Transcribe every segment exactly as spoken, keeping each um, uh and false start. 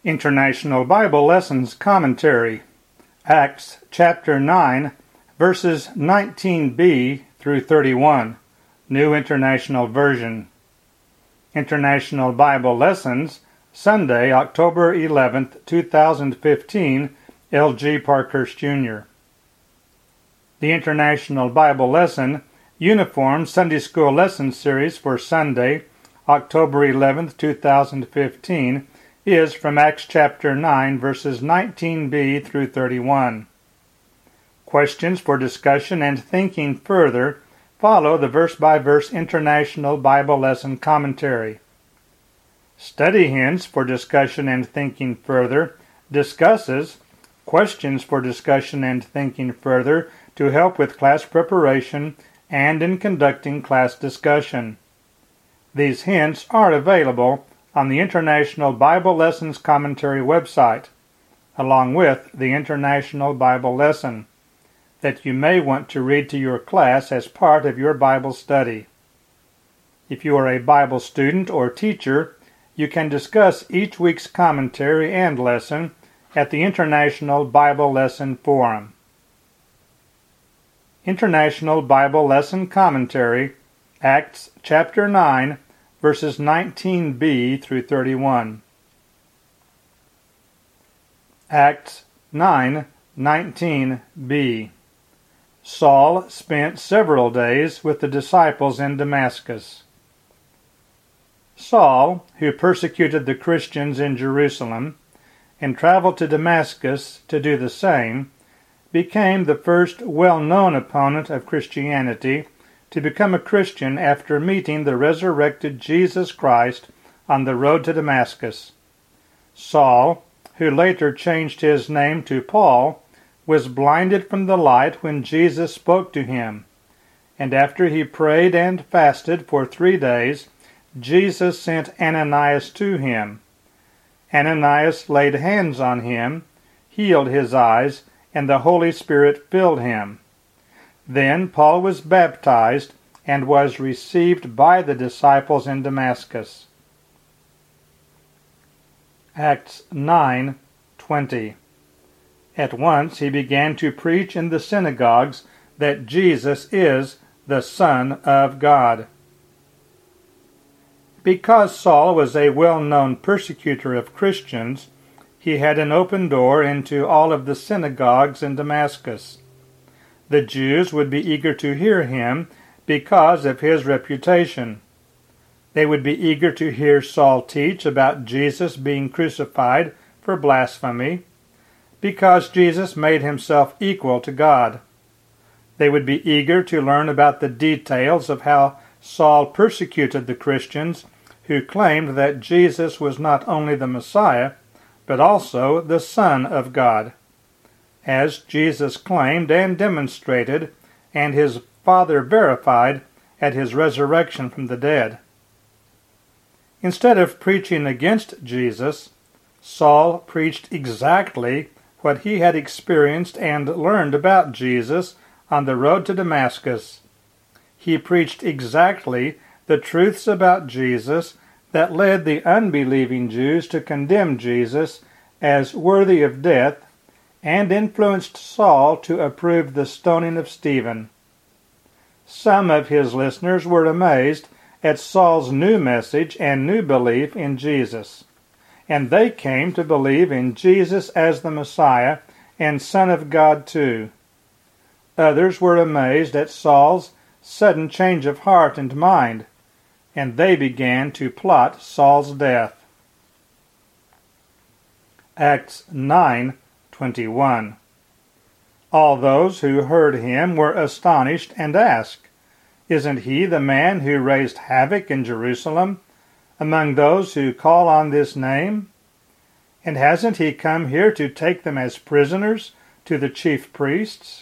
International Bible Lessons Commentary, Acts chapter nine, verses nineteen b through thirty-one, New International Version. International Bible Lessons, Sunday, October eleventh, two thousand fifteen, L G Parkhurst Junior The International Bible Lesson Uniform Sunday School Lesson Series for Sunday, October eleventh, two thousand fifteen, is from Acts chapter nine, verses nineteen b through thirty-one. Questions for discussion and thinking further follow the verse-by-verse International Bible Lesson Commentary. Study hints for discussion and thinking further discusses questions for discussion and thinking further to help with class preparation and in conducting class discussion. These hints are available on the International Bible Lessons Commentary website, along with the International Bible Lesson, that you may want to read to your class as part of your Bible study. If you are a Bible student or teacher, you can discuss each week's commentary and lesson at the International Bible Lesson Forum. International Bible Lesson Commentary, Acts chapter nine, verses nineteen b through thirty-one. Acts nine nineteen b. Saul spent several days with the disciples in Damascus. Saul, who persecuted the Christians in Jerusalem and traveled to Damascus to do the same, became the first well-known opponent of Christianity to become a Christian after meeting the resurrected Jesus Christ on the road to Damascus. Saul, who later changed his name to Paul, was blinded from the light when Jesus spoke to him, and after he prayed and fasted for three days, Jesus sent Ananias to him. Ananias laid hands on him, healed his eyes, and the Holy Spirit filled him. Then Paul was baptized and was received by the disciples in Damascus. Acts nine twenty. At once he began to preach in the synagogues that Jesus is the Son of God. Because Saul was a well-known persecutor of Christians, he had an open door into all of the synagogues in Damascus. The Jews would be eager to hear him because of his reputation. They would be eager to hear Saul teach about Jesus being crucified for blasphemy, because Jesus made himself equal to God. They would be eager to learn about the details of how Saul persecuted the Christians who claimed that Jesus was not only the Messiah, but also the Son of God, as Jesus claimed and demonstrated, and his Father verified at his resurrection from the dead. Instead of preaching against Jesus, Saul preached exactly what he had experienced and learned about Jesus on the road to Damascus. He preached exactly the truths about Jesus that led the unbelieving Jews to condemn Jesus as worthy of death, and influenced Saul to approve the stoning of Stephen. Some of his listeners were amazed at Saul's new message and new belief in Jesus, and they came to believe in Jesus as the Messiah and Son of God too. Others were amazed at Saul's sudden change of heart and mind, and they began to plot Saul's death. Acts nine twenty-one. All those who heard him were astonished and asked, "Isn't he the man who raised havoc in Jerusalem among those who call on this name? And hasn't he come here to take them as prisoners to the chief priests?"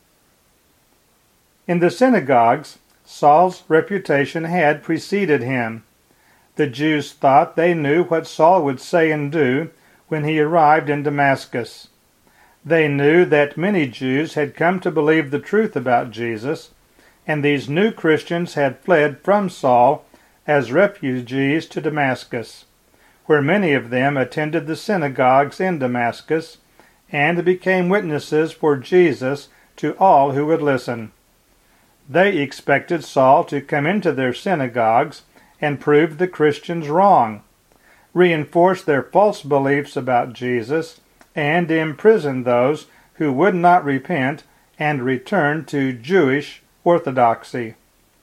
In the synagogues, Saul's reputation had preceded him. The Jews thought they knew what Saul would say and do when he arrived in Damascus. They knew that many Jews had come to believe the truth about Jesus, and these new Christians had fled from Saul as refugees to Damascus, where many of them attended the synagogues in Damascus and became witnesses for Jesus to all who would listen. They expected Saul to come into their synagogues and prove the Christians wrong, reinforce their false beliefs about Jesus, and imprison those who would not repent and return to Jewish orthodoxy.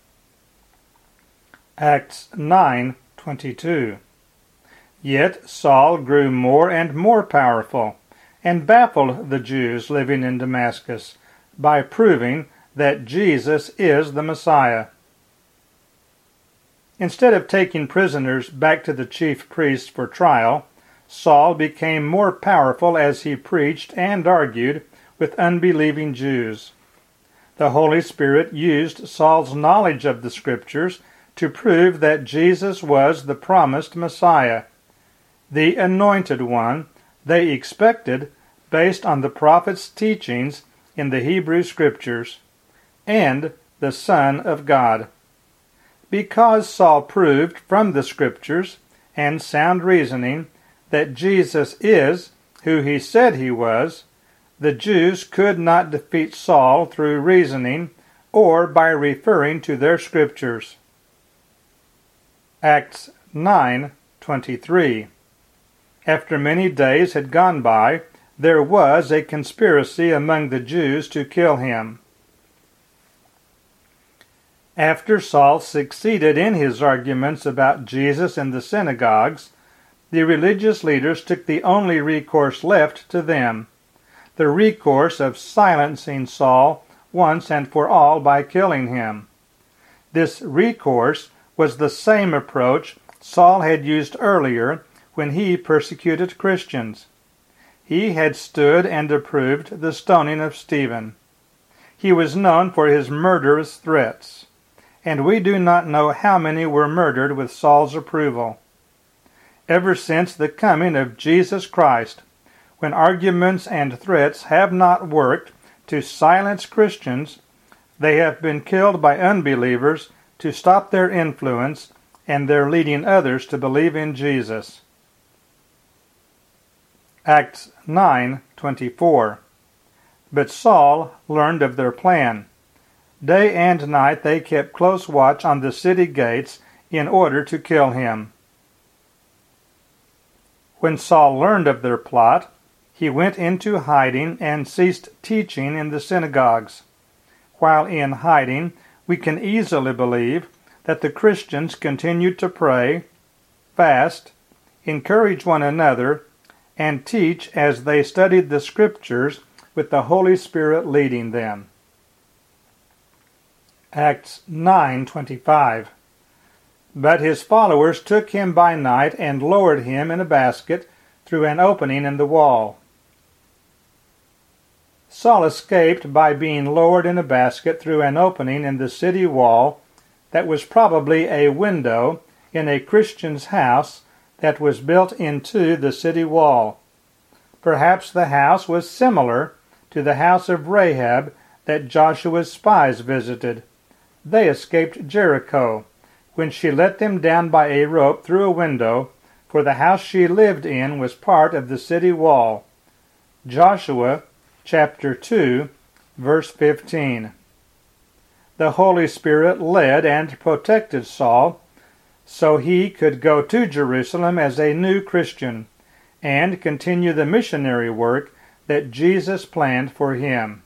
Acts nine twenty-two. Yet Saul grew more and more powerful, and baffled the Jews living in Damascus by proving that Jesus is the Messiah. Instead of taking prisoners back to the chief priests for trial, Saul became more powerful as he preached and argued with unbelieving Jews. The Holy Spirit used Saul's knowledge of the Scriptures to prove that Jesus was the promised Messiah, the Anointed One they expected based on the prophets' teachings in the Hebrew Scriptures, and the Son of God. Because Saul proved from the Scriptures and sound reasoning that Jesus is who he said he was, the Jews could not defeat Saul through reasoning or by referring to their Scriptures. Acts nine twenty-three. After many days had gone by, there was a conspiracy among the Jews to kill him. After Saul succeeded in his arguments about Jesus in the synagogues, the religious leaders took the only recourse left to them, the recourse of silencing Saul once and for all by killing him. This recourse was the same approach Saul had used earlier when he persecuted Christians. He had stood and approved the stoning of Stephen. He was known for his murderous threats, and we do not know how many were murdered with Saul's approval. Ever since the coming of Jesus Christ, when arguments and threats have not worked to silence Christians, they have been killed by unbelievers to stop their influence and their leading others to believe in Jesus. Acts nine twenty-four. But Saul learned of their plan. Day and night they kept close watch on the city gates in order to kill him. When Saul learned of their plot, he went into hiding and ceased teaching in the synagogues. While in hiding, we can easily believe that the Christians continued to pray, fast, encourage one another, and teach as they studied the Scriptures with the Holy Spirit leading them. Acts nine twenty-five. But his followers took him by night and lowered him in a basket through an opening in the wall. Saul escaped by being lowered in a basket through an opening in the city wall that was probably a window in a Christian's house that was built into the city wall. Perhaps the house was similar to the house of Rahab that Joshua's spies visited. They escaped Jericho when she let them down by a rope through a window, for the house she lived in was part of the city wall. Joshua chapter two, verse fifteen. The Holy Spirit led and protected Saul so he could go to Jerusalem as a new Christian and continue the missionary work that Jesus planned for him.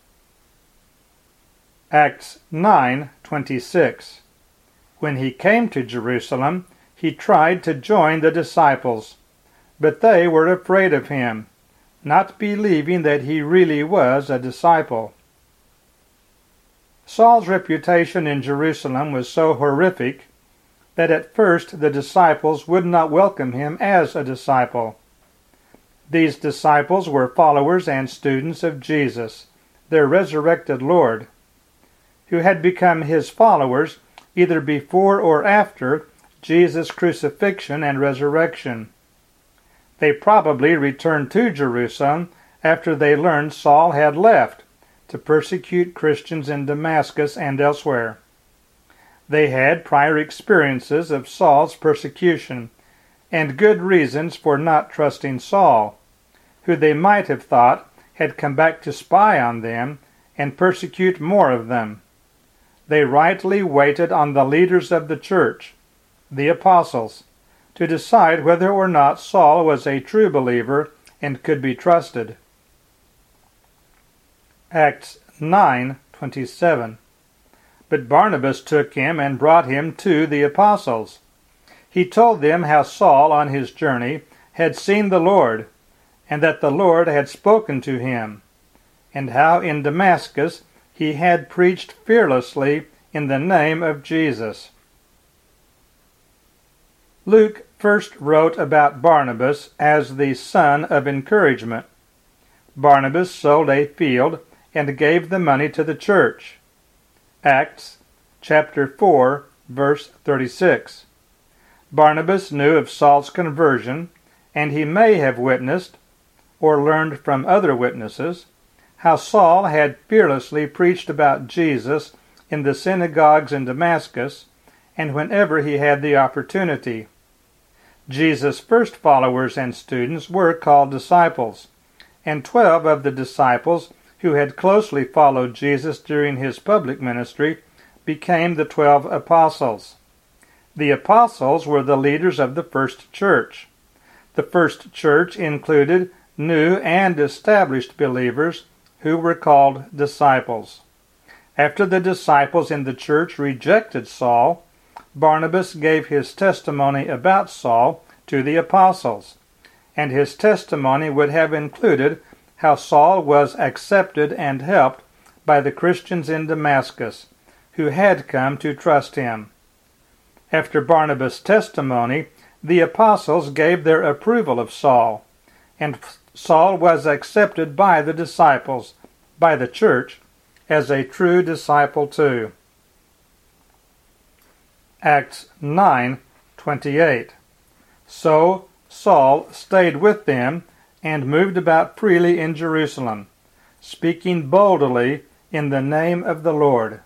Acts nine twenty-six. When he came to Jerusalem, he tried to join the disciples, but they were afraid of him, not believing that he really was a disciple. Saul's reputation in Jerusalem was so horrific that at first the disciples would not welcome him as a disciple. These disciples were followers and students of Jesus, their resurrected Lord, who had become his followers either before or after Jesus' crucifixion and resurrection. They probably returned to Jerusalem after they learned Saul had left to persecute Christians in Damascus and elsewhere. They had prior experiences of Saul's persecution and good reasons for not trusting Saul, who they might have thought had come back to spy on them and persecute more of them. They rightly waited on the leaders of the church, the apostles, to decide whether or not Saul was a true believer and could be trusted. Acts nine twenty-seven. But Barnabas took him and brought him to the apostles. He told them how Saul on his journey had seen the Lord, and that the Lord had spoken to him, and how in Damascus he had preached fearlessly in the name of Jesus. Luke first wrote about Barnabas as the son of encouragement. Barnabas sold a field and gave the money to the church. Acts chapter four, verse thirty-six. Barnabas knew of Saul's conversion, and he may have witnessed, or learned from other witnesses, how Saul had fearlessly preached about Jesus in the synagogues in Damascus, and whenever he had the opportunity. Jesus' first followers and students were called disciples, and twelve of the disciples who had closely followed Jesus during his public ministry became the twelve apostles. The apostles were the leaders of the first church. The first church included new and established believers who were called disciples. After the disciples in the church rejected Saul, Barnabas gave his testimony about Saul to the apostles, and his testimony would have included how Saul was accepted and helped by the Christians in Damascus, who had come to trust him. After Barnabas' testimony, the apostles gave their approval of Saul, and Saul was accepted by the disciples, by the church, as a true disciple too. Acts nine twenty-eight. So Saul stayed with them and moved about freely in Jerusalem, speaking boldly in the name of the Lord.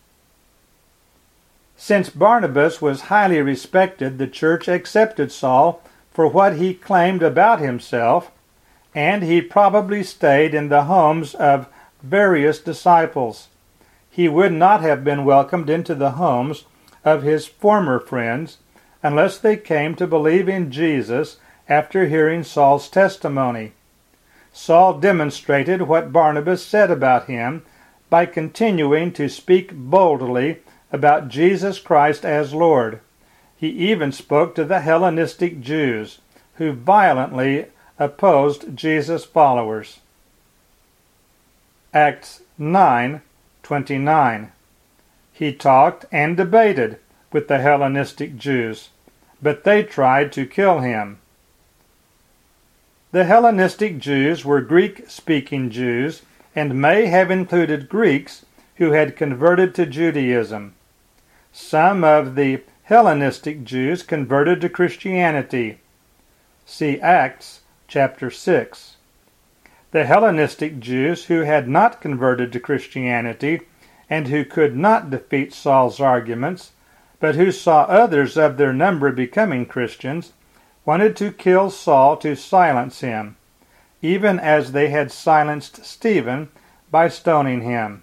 Since Barnabas was highly respected, the church accepted Saul for what he claimed about himself, and he probably stayed in the homes of various disciples. He would not have been welcomed into the homes of his former friends unless they came to believe in Jesus after hearing Saul's testimony. Saul demonstrated what Barnabas said about him by continuing to speak boldly about Jesus Christ as Lord. He even spoke to the Hellenistic Jews, who violently opposed Jesus' followers. Acts nine twenty-nine. He talked and debated with the Hellenistic Jews, but they tried to kill him. The Hellenistic Jews were Greek-speaking Jews and may have included Greeks who had converted to Judaism. Some of the Hellenistic Jews converted to Christianity. See Acts chapter six. The Hellenistic Jews who had not converted to Christianity and who could not defeat Saul's arguments, but who saw others of their number becoming Christians, wanted to kill Saul to silence him, even as they had silenced Stephen by stoning him.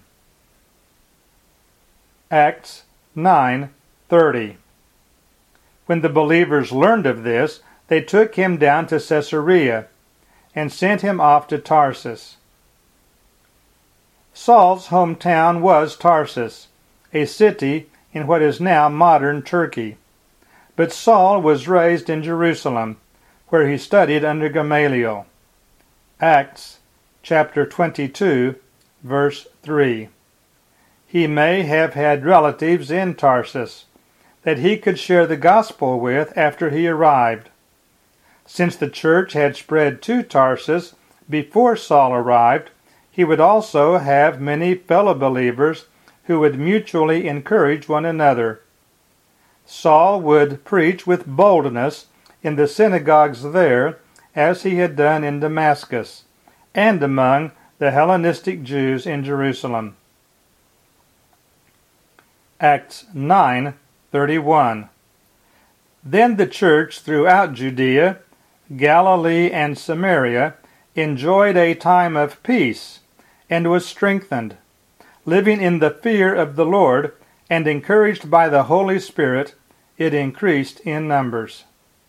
Acts nine thirty. When the believers learned of this, they took him down to Caesarea and sent him off to Tarsus. Saul's hometown was Tarsus, a city in what is now modern Turkey. But Saul was raised in Jerusalem, where he studied under Gamaliel. Acts chapter twenty-two, verse three. He may have had relatives in Tarsus that he could share the gospel with after he arrived. Since the church had spread to Tarsus before Saul arrived, he would also have many fellow believers who would mutually encourage one another. Saul would preach with boldness in the synagogues there, as he had done in Damascus, and among the Hellenistic Jews in Jerusalem. Acts nine thirty-one. Then the church throughout Judea, Galilee, and Samaria enjoyed a time of peace and was strengthened, living in the fear of the Lord, and encouraged by the Holy Spirit, it increased in numbers.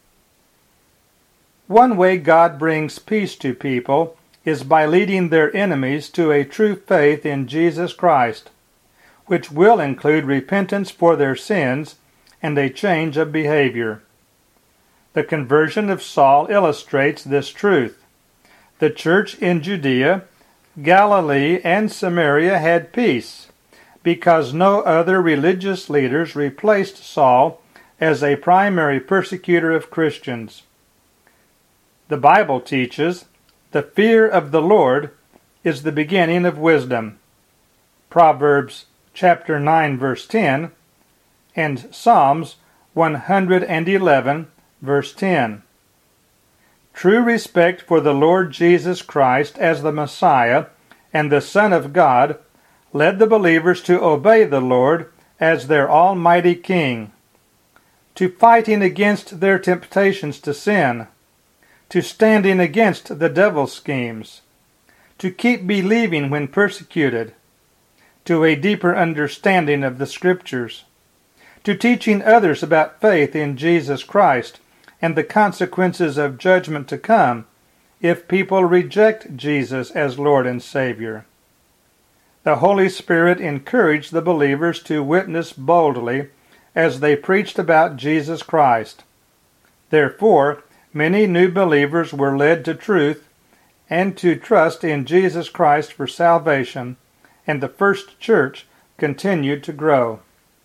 One way God brings peace to people is by leading their enemies to a true faith in Jesus Christ, which will include repentance for their sins and a change of behavior. The conversion of Saul illustrates this truth. The church in Judea, Galilee, and Samaria had peace, because no other religious leaders replaced Saul as a primary persecutor of Christians. The Bible teaches the fear of the Lord is the beginning of wisdom. Proverbs chapter nine verse ten and Psalms one hundred eleven verse ten. True respect for the Lord Jesus Christ as the Messiah and the Son of God led the believers to obey the Lord as their almighty King, to fighting against their temptations to sin, to standing against the devil's schemes, to keep believing when persecuted, to a deeper understanding of the Scriptures, to teaching others about faith in Jesus Christ and the consequences of judgment to come if people reject Jesus as Lord and Savior. The Holy Spirit encouraged the believers to witness boldly as they preached about Jesus Christ. Therefore, many new believers were led to truth and to trust in Jesus Christ for salvation, and the first church continued to grow.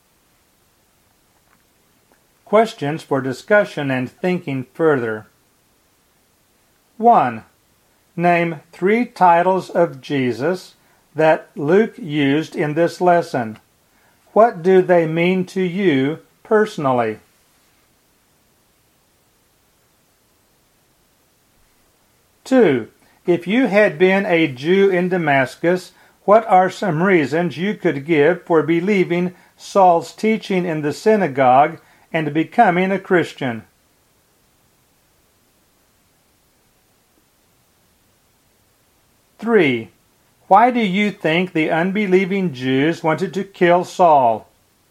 Questions for discussion and thinking further. one. Name three titles of Jesus that Luke used in this lesson. What do they mean to you personally? two. If you had been a Jew in Damascus, what are some reasons you could give for believing Saul's teaching in the synagogue and becoming a Christian? three. Why do you think the unbelieving Jews wanted to kill Saul?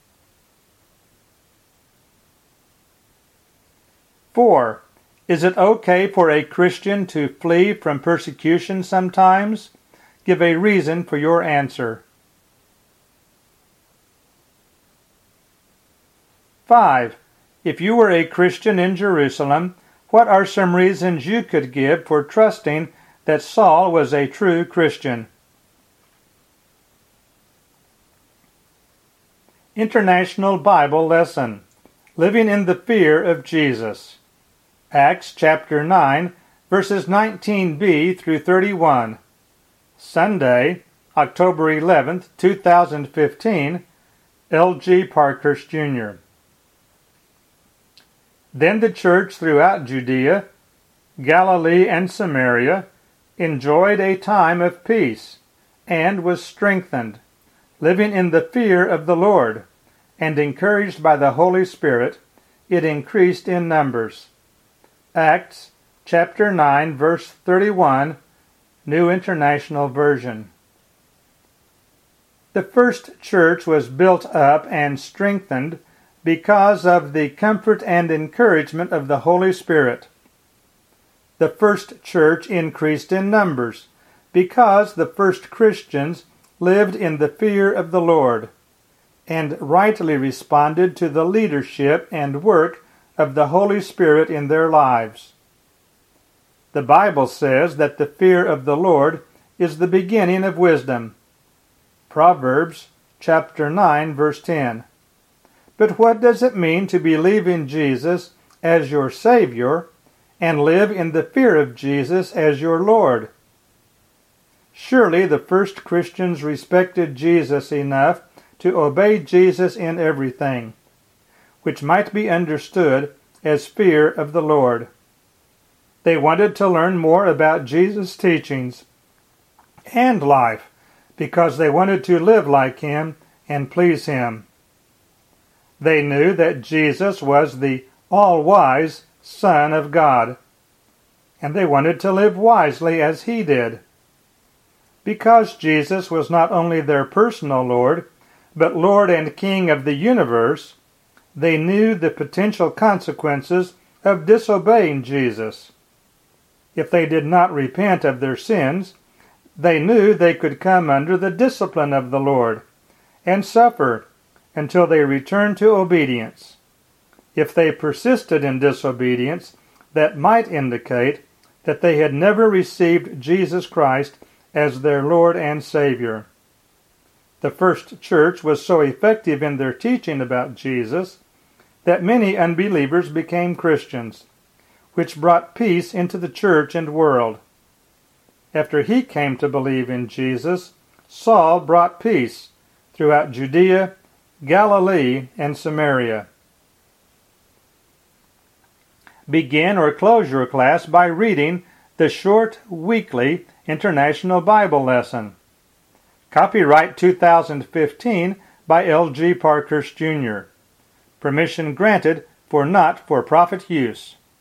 four. Is it okay for a Christian to flee from persecution sometimes? Give a reason for your answer. five. If you were a Christian in Jerusalem, what are some reasons you could give for trusting that Saul was a true Christian? International Bible Lesson: Living in the Fear of Jesus. Acts chapter nine, verses nineteen b through thirty-one. Sunday, October eleventh, two thousand fifteen. L G Parkhurst, Junior Then the church throughout Judea, Galilee, and Samaria enjoyed a time of peace and was strengthened, living in the fear of the Lord, and encouraged by the Holy Spirit, it increased in numbers. Acts chapter nine, verse thirty-one, New International Version. The first church was built up and strengthened because of the comfort and encouragement of the Holy Spirit. The first church increased in numbers because the first Christians lived in the fear of the Lord and rightly responded to the leadership and work of the Holy Spirit in their lives. The Bible says that the fear of the Lord is the beginning of wisdom. Proverbs chapter nine, verse ten. But what does it mean to believe in Jesus as your Savior and live in the fear of Jesus as your Lord? Surely the first Christians respected Jesus enough to obey Jesus in everything, which might be understood as fear of the Lord. They wanted to learn more about Jesus' teachings and life because they wanted to live like Him and please Him. They knew that Jesus was the all-wise Son of God, and they wanted to live wisely as he did. Because Jesus was not only their personal Lord, but Lord and King of the universe, they knew the potential consequences of disobeying Jesus. If they did not repent of their sins, they knew they could come under the discipline of the Lord and suffer until they returned to obedience. If they persisted in disobedience, that might indicate that they had never received Jesus Christ as their Lord and Savior. The first church was so effective in their teaching about Jesus that many unbelievers became Christians, which brought peace into the church and world. After he came to believe in Jesus, Saul brought peace throughout Judea, Galilee, and Samaria. Begin or close your class by reading the short weekly International Bible Lesson. Copyright two thousand fifteen by L G Parkhurst Junior Permission granted for not-for-profit use.